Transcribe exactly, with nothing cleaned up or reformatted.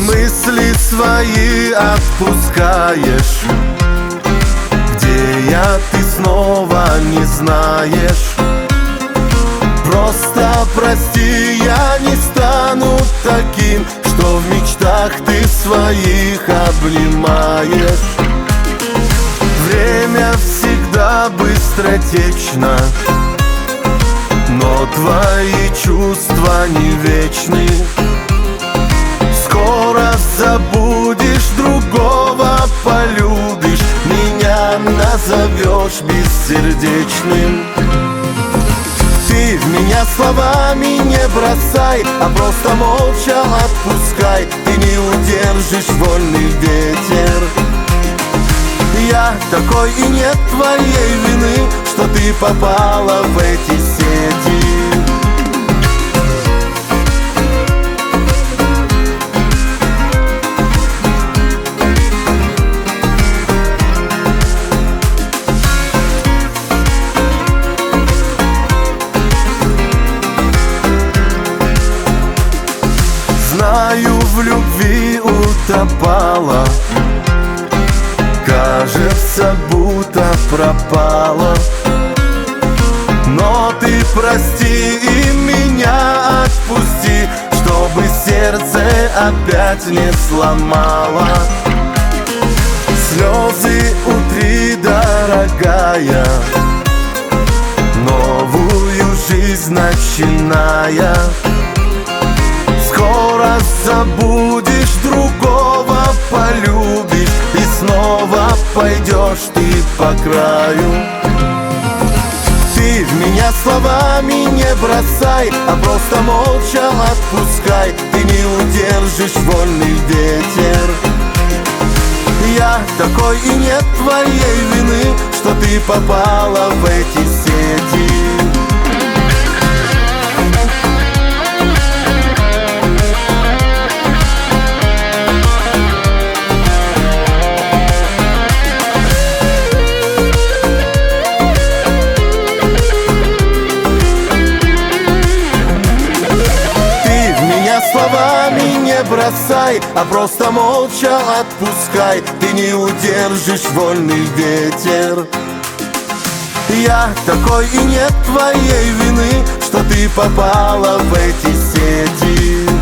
Мысли свои отпускаешь, где я, ты снова не знаешь. Просто прости, я не стану таким, что в мечтах ты своих обнимаешь. Время всегда быстротечно, но твои чувства не вечны. Скоро забудешь, другого полюбишь, меня назовешь бессердечным. Ты в меня словами не бросай, а просто молча отпускай. Ты не удержишь вольный ветер. Я такой, и нет твоей вины, что ты попала в эти сети. Знаю, в любви утопала, кажется, будто пропала. Но ты прости и меня отпусти, чтобы сердце опять не сломало. Слезы утри, дорогая, новую жизнь начиная. Скоро забудешь, другого полюбишь, и снова пойдешь ты по краю. Ты в меня словами не бросай, а просто молча отпускай. Ты не удержишь вольный ветер. Я такой, и нет твоей вины, что ты попала в эти сети. Словами не бросай, а просто молча отпускай. Ты не удержишь вольный ветер. Я такой, и нет твоей вины, что ты попала в эти сети.